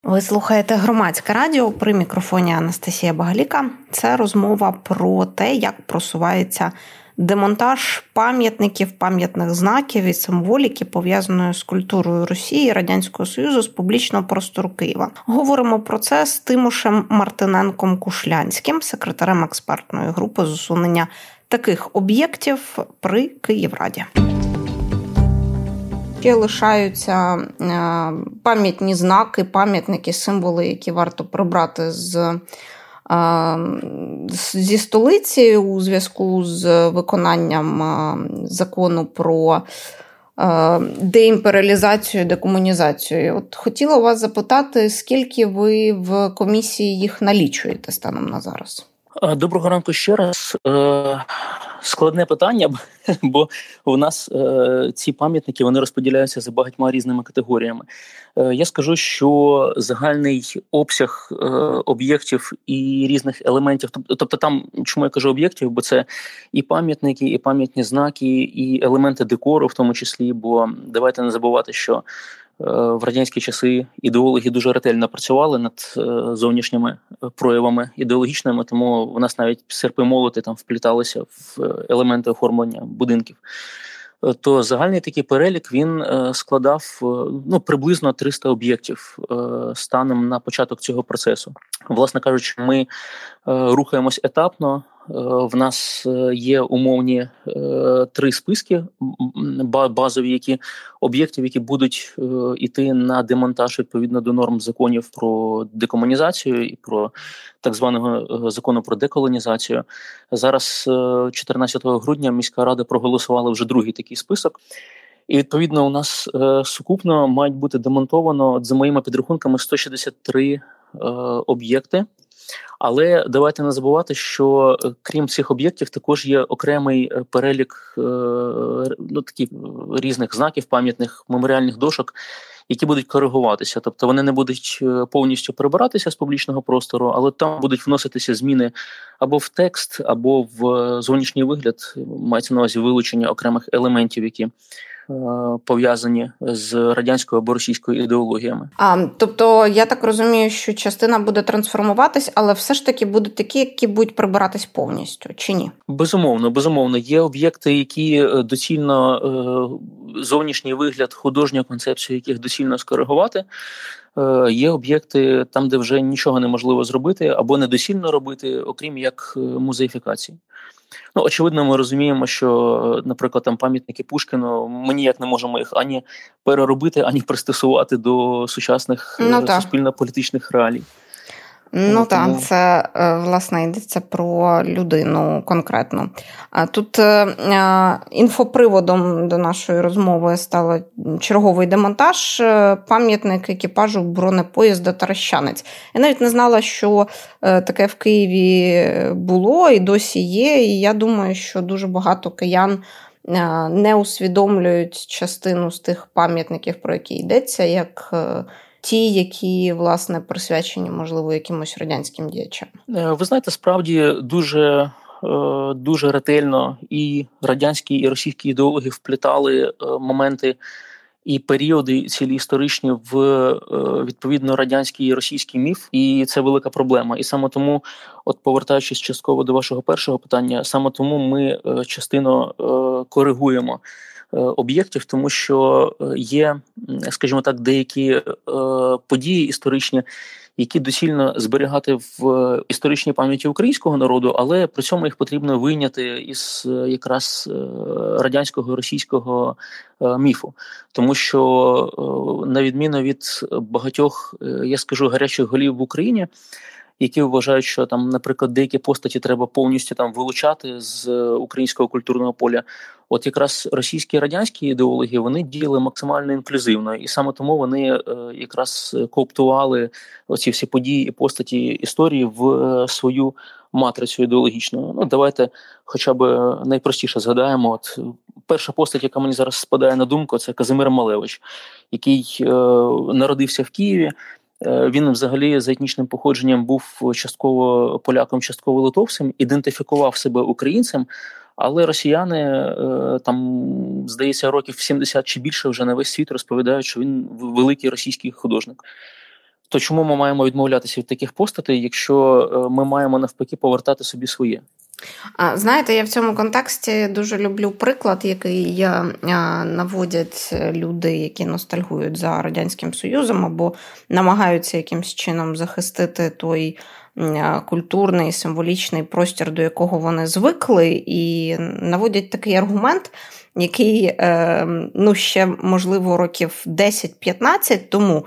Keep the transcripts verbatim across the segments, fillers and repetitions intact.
Ви слухаєте Громадське радіо, при мікрофоні Анастасія Багаліка. Це розмова про те, як просувається демонтаж пам'ятників, пам'ятних знаків і символіки, пов'язаної з культурою Росії, Радянського Союзу, з публічного простору Києва. Говоримо про це з Тимошем Мартиненком-Кушлянським, секретарем експертної групи з усунення таких об'єктів при Київраді. Ще лишаються пам'ятні знаки, пам'ятники, символи, які варто прибрати з, зі столиці у зв'язку з виконанням закону про деімперіалізацію, декомунізацію. От хотіла вас запитати, скільки ви в комісії їх налічуєте станом на зараз? Доброго ранку ще раз. Складне питання, бо у нас ці пам'ятники, вони розподіляються за багатьма різними категоріями. Я скажу, що загальний обсяг об'єктів і різних елементів, тобто там, чому я кажу об'єктів, бо це і пам'ятники, і пам'ятні знаки, і елементи декору в тому числі, бо давайте не забувати, що в радянські часи ідеологи дуже ретельно працювали над зовнішніми проявами ідеологічними, тому в нас навіть серпи молоти там впліталися в елементи оформлення будинків. То загальний такий перелік, він складав ну, приблизно триста об'єктів станом на початок цього процесу. Власне кажучи, ми рухаємось етапно. В нас є умовні три списки базові, які об'єктів, які будуть йти на демонтаж відповідно до норм законів про декомунізацію і про так званого закону про деколонізацію. Зараз, чотирнадцятого грудня, міська рада проголосувала вже другий такий список. І, відповідно, у нас сукупно мають бути демонтовано, за моїми підрахунками, сто шістдесят три об'єкти. Але давайте не забувати, що крім цих об'єктів також є окремий перелік ну, таких різних знаків, пам'ятних меморіальних дошок, які будуть коригуватися. Тобто вони не будуть повністю прибиратися з публічного простору, але там будуть вноситися зміни або в текст, або в зовнішній вигляд, мається на увазі вилучення окремих елементів, які пов'язані з радянською або російською ідеологіями. А, тобто, я так розумію, що частина буде трансформуватись, але все ж таки будуть такі, які будуть прибиратись повністю, чи ні? Безумовно, безумовно. Є об'єкти, які доцільно, зовнішній вигляд, художню концепцію яких доцільно скоригувати. Є об'єкти там, де вже нічого неможливо зробити або недоцільно робити, окрім як музеїфікації. Ну, очевидно, ми розуміємо, що, наприклад, там пам'ятники Пушкіну, ми ніяк не можемо їх ані переробити, ані пристосувати до сучасних ну, суспільно-політичних реалій. Ну так, тому... це, власне, йдеться про людину конкретно. Тут інфоприводом до нашої розмови став черговий демонтаж пам'ятник екіпажу бронепоїзда «Таращанець». Я навіть не знала, що таке в Києві було і досі є, і я думаю, що дуже багато киян не усвідомлюють частину з тих пам'ятників, про які йдеться, як ті, які, власне, присвячені, можливо, якимось радянським діячам. Ви знаєте, справді дуже, дуже ретельно і радянські, і російські ідеологи вплітали моменти і періоди цілі історичні в відповідно радянський і російський міф, і це велика проблема. І саме тому, от повертаючись частково до вашого першого питання, саме тому ми частину коригуємо об'єктів, тому що є, скажімо так, деякі е, події історичні, які доцільно зберігати в історичній пам'яті українського народу, але при цьому їх потрібно вийняти із якраз радянського, російського е, міфу. Тому що, е, на відміну від багатьох, е, я скажу, гарячих голів в Україні, які вважають, що там, наприклад, деякі постаті треба повністю там вилучати з українського культурного поля. От якраз російські і радянські ідеологи, вони діяли максимально інклюзивно, і саме тому вони е, якраз кооптували оці всі події і постаті історії в е, свою матрицю ідеологічну. Ну, давайте хоча б найпростіше згадаємо. От перша постать, яка мені зараз спадає на думку, це Казимир Малевич, який е, народився в Києві. Він взагалі за етнічним походженням був частково поляком, частково литовцем, ідентифікував себе українцем, але росіяни, там, здається, років сімдесят чи більше вже на весь світ розповідають, що він великий російський художник. то чому ми маємо відмовлятися від таких постатей, якщо ми маємо навпаки повертати собі своє? Знаєте, я в цьому контексті дуже люблю приклад, який наводять люди, які ностальгують за Радянським Союзом або намагаються якимось чином захистити той культурний, символічний простір, до якого вони звикли, і наводять такий аргумент, який, ну, ще, можливо, років десять-п'ятнадцять тому,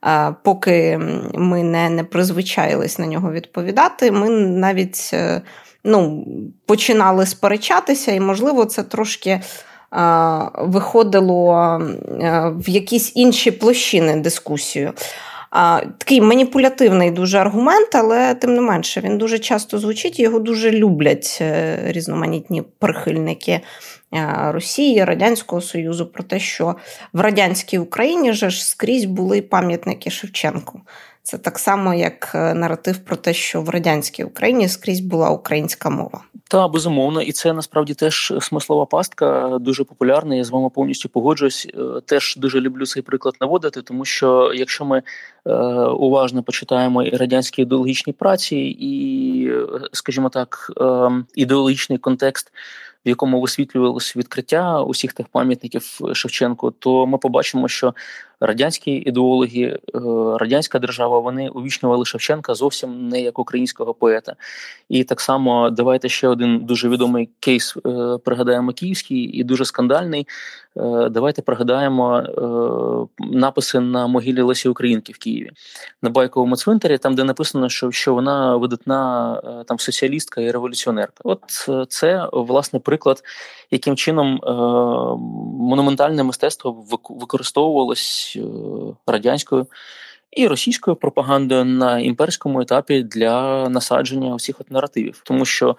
поки ми не, не призвичаїлись на нього відповідати, ми навіть ну, починали сперечатися, і, можливо, це трошки а, виходило а, в якісь інші площини дискусію. А, такий маніпулятивний дуже аргумент, але, тим не менше, він дуже часто звучить, його дуже люблять різноманітні прихильники Росії, Радянського Союзу, про те, що в радянській Україні же ж скрізь були пам'ятники Шевченку. Це так само, як наратив про те, що в радянській Україні скрізь була українська мова. Так, безумовно. І це, насправді, теж смислова пастка, дуже популярна. Я з вами повністю погоджуюсь. Теж дуже люблю цей приклад наводити, тому що, якщо ми е, уважно почитаємо і радянські ідеологічні праці, і, скажімо так, е, ідеологічний контекст, в якому висвітлювалося відкриття усіх тих пам'ятників Шевченку, то ми побачимо, що радянські ідеологи, радянська держава, вони увічнювали Шевченка зовсім не як українського поета. І так само давайте ще один дуже відомий кейс пригадаємо київський і дуже скандальний. Давайте пригадаємо написи на могилі Лесі Українки в Києві, на Байковому цвинтарі, там, де написано, що, що вона видатна там соціалістка і революціонерка. От це, власне, приклад, яким чином монументальне мистецтво використовувалось радянською і російською пропагандою на імперському етапі для насадження всіх от наративів. Тому що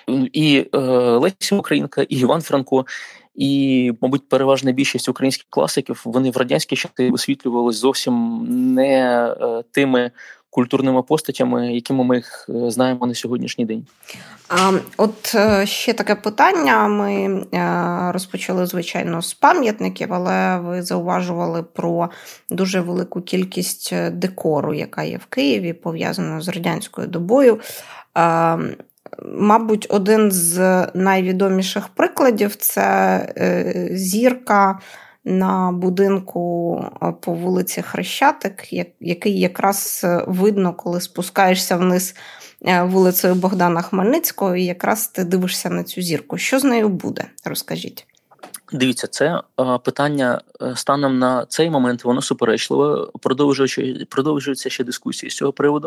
і е, Леся Українка, і Іван Франко, і, мабуть, переважна більшість українських класиків, вони в радянські часи висвітлювалися зовсім не е, тими культурними постатями, якими ми їх знаємо на сьогоднішній день. А, от ще таке питання. Ми розпочали, звичайно, з пам'ятників, але ви зауважували про дуже велику кількість декору, яка є в Києві, пов'язана з радянською добою. А, мабуть, один з найвідоміших прикладів – це зірка на будинку по вулиці Хрещатик, який якраз видно, коли спускаєшся вниз вулицею Богдана Хмельницького, і якраз ти дивишся на цю зірку. Що з нею буде? Розкажіть. Дивіться, це питання станом на цей момент, воно суперечливе, продовжуються ще дискусії з цього приводу.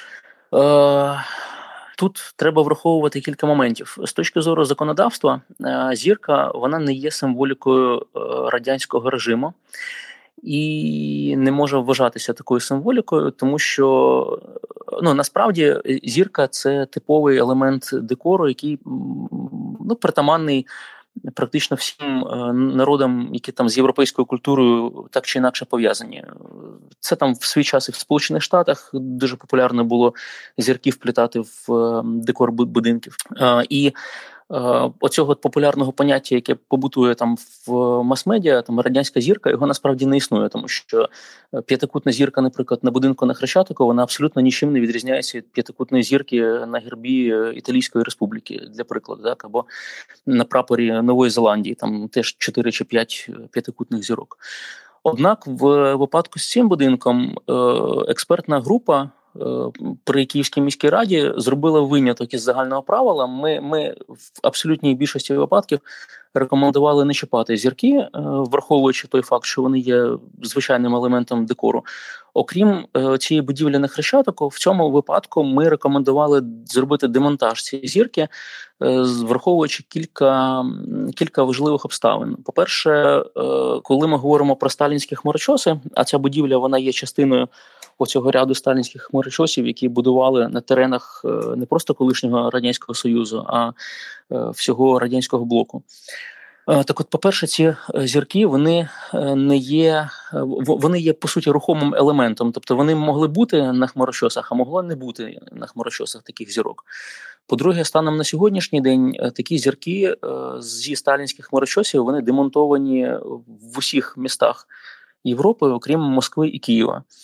Тут треба враховувати кілька моментів. З точки зору законодавства, зірка, вона не є символікою радянського режиму і не може вважатися такою символікою, тому що, ну, насправді, зірка – це типовий елемент декору, який, ну, притаманний практично всім народам, які там з європейською культурою так чи інакше пов'язані. Це там в свій час і в Сполучених Штатах дуже популярно було зірки вплітати в декор будинків. І оцього популярного поняття, яке побутує там в мас-медіа, там радянська зірка, його насправді не існує, тому що п'ятикутна зірка, наприклад, на будинку на Хрещатику, вона абсолютно нічим не відрізняється від п'ятикутної зірки на гербі Італійської Республіки, для прикладу, так, або на прапорі Нової Зеландії, там теж чотири чи п'ять п'ятикутних зірок. Однак в випадку з цим будинком експертна група при Київській міській раді зробила виняток із загального правила. Ми, ми в абсолютній більшості випадків рекомендували не чіпати зірки, враховуючи той факт, що вони є звичайним елементом декору. Окрім цієї будівлі на Хрещатику, в цьому випадку ми рекомендували зробити демонтаж цієї зірки, враховуючи кілька, кілька важливих обставин. По-перше, коли ми говоримо про сталінські хмарочоси, а ця будівля, вона є частиною оцього ряду сталінських хмарочосів, які будували на теренах не просто колишнього Радянського Союзу, а всього радянського блоку. Так от, по-перше, ці зірки, вони не є, вони є, по суті, рухомим елементом. Тобто вони могли бути на хмарочосах, а могло не бути на хмарочосах таких зірок. По-друге, станом на сьогоднішній день такі зірки зі сталінських хмарочосів, вони демонтовані в усіх містах Європи, окрім Москви і Києва.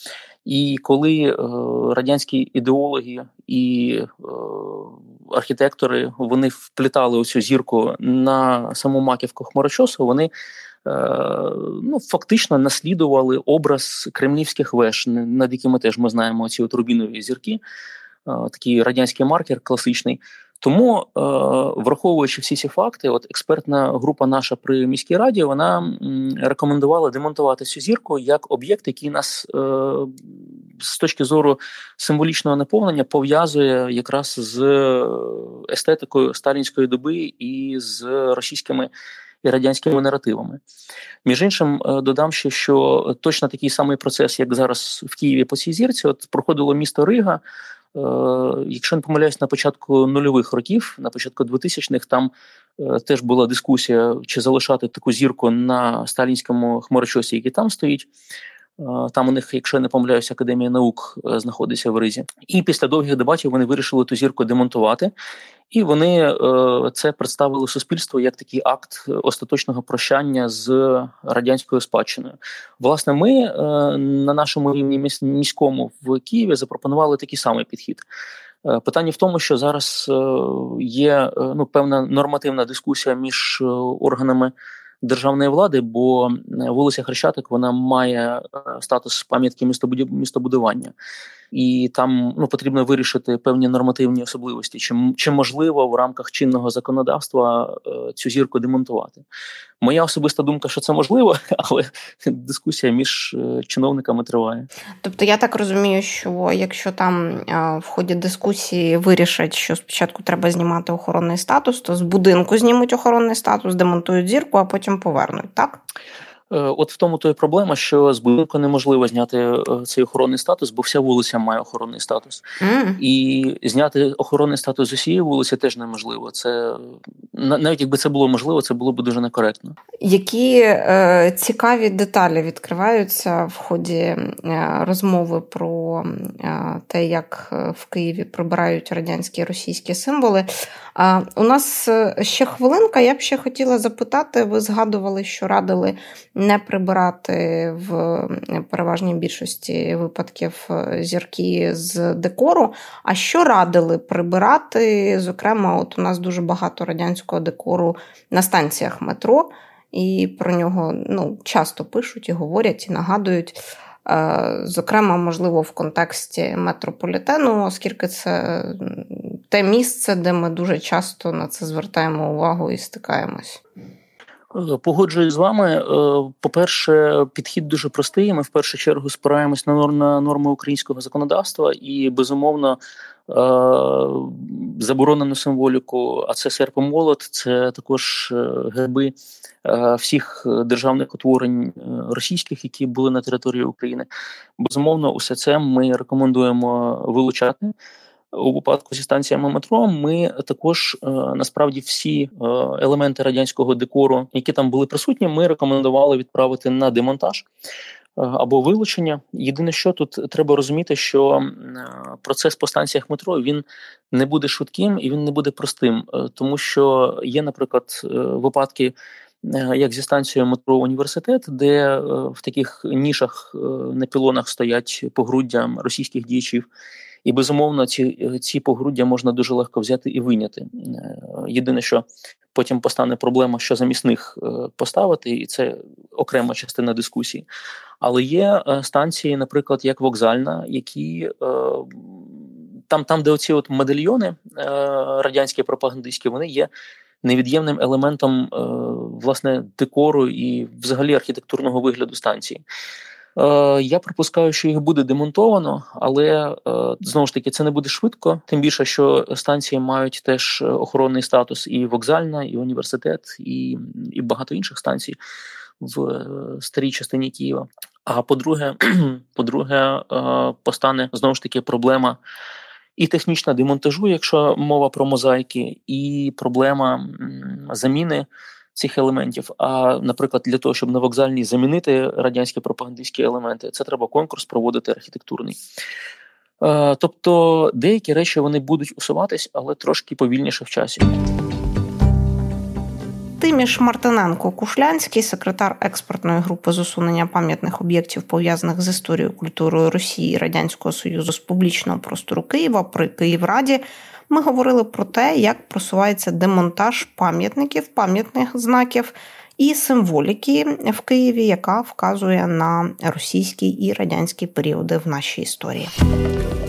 І коли е, радянські ідеологи і е, архітектори, вони вплітали оцю зірку на саму маківку хмарочосу, вони е, ну, фактично наслідували образ кремлівських веж, над якими теж ми знаємо ці от рубінові зірки, е, такий радянський маркер класичний. Тому, е, враховуючи всі ці факти, от експертна група наша при міській раді, вона м, рекомендувала демонтувати цю зірку як об'єкт, який нас е, з точки зору символічного наповнення пов'язує якраз з естетикою сталінської доби і з російськими і радянськими наративами. Між іншим, додам ще, що точно такий самий процес, як зараз в Києві по цій зірці, от проходило місто Рига. Якщо не помиляюсь, на початку нульових років, на початку двотисячних, там е, теж була дискусія, чи залишати таку зірку на сталінському хмарочосі, який там стоїть. Е, там у них, якщо я не помиляюсь, Академія наук е, знаходиться в Ризі. І після довгих дебатів вони вирішили ту зірку демонтувати. І вони е, це представили суспільству як такий акт остаточного прощання з радянською спадщиною. Власне, ми е, на нашому рівні міс- міському в Києві запропонували такий самий підхід. Е, питання в тому, що зараз е, є е, ну, певна нормативна дискусія між е, органами державної влади, бо вулиця Хрещатик, вона має статус пам'ятки містобудування. І там ну, потрібно вирішити певні нормативні особливості, чи, чи можливо в рамках чинного законодавства е, цю зірку демонтувати. Моя особиста думка, що це можливо, але дискусія між е, чиновниками триває. Тобто я так розумію, що якщо там е, в ході дискусії вирішать, що спочатку треба знімати охоронний статус, то з будинку знімуть охоронний статус, демонтують зірку, а потім повернуть, так? От в тому то і проблема, що з будинку неможливо зняти цей охоронний статус, бо вся вулиця має охоронний статус. Mm. І зняти охоронний статус з усієї вулиці теж неможливо. Це, навіть якби це було можливо, це було б дуже некоректно. Які е, цікаві деталі відкриваються в ході е, розмови про е, те, як в Києві прибирають радянські і російські символи. Е, у нас ще хвилинка, я б ще хотіла запитати, ви згадували, що радили не прибирати в переважній більшості випадків зірки з декору. А що радили прибирати? Зокрема, от у нас дуже багато радянського декору на станціях метро, і про нього ну, часто пишуть і говорять, і нагадують. Зокрема, можливо, в контексті метрополітену, оскільки це те місце, де ми дуже часто на це звертаємо увагу і стикаємось. Погоджуюсь з вами. По-перше, підхід дуже простий. Ми в першу чергу спираємось на норми українського законодавства і, безумовно, заборонену символіку, а це серп і молот, це також герби всіх державних утворень російських, які були на території України. Безумовно, усе це ми рекомендуємо вилучати. У випадку зі станціями метро ми також, насправді, всі елементи радянського декору, які там були присутні, ми рекомендували відправити на демонтаж або вилучення. Єдине, що тут треба розуміти, що процес по станціях метро, він не буде швидким і він не буде простим, тому що є, наприклад, випадки, як зі станцією метро «Університет», де в таких нішах на пілонах стоять погруддя російських діячів. І, безумовно, ці, ці погруддя можна дуже легко взяти і вийняти. Єдине, що потім постане проблема, що замість них поставити, і це окрема частина дискусії. Але є станції, наприклад, як Вокзальна, які там, там де оці от медальйони радянські пропагандистські, вони є невід'ємним елементом, власне, декору і взагалі архітектурного вигляду станції. Я припускаю, що їх буде демонтовано, але, знову ж таки, це не буде швидко. Тим більше, що станції мають теж охоронний статус і Вокзальна, і Університет, і, і багато інших станцій в старій частині Києва. А по-друге, по-друге, постане, знову ж таки, проблема і технічна демонтажу, якщо мова про мозаїки, і проблема заміни цих елементів. А, наприклад, для того, щоб на Вокзальній замінити радянські пропагандистські елементи, це треба конкурс проводити архітектурний. Е, тобто деякі речі вони будуть усуватись, але трошки повільніше в часі. Тиміш Мартиненко-Кушлянський, секретар експертної групи з усунення пам'ятних об'єктів, пов'язаних з історією, культурою Росії і Радянського Союзу з публічного простору Києва при Київраді. Ми говорили про те, як просувається демонтаж пам'ятників, пам'ятних знаків і символіки в Києві, яка вказує на російський і радянський періоди в нашій історії.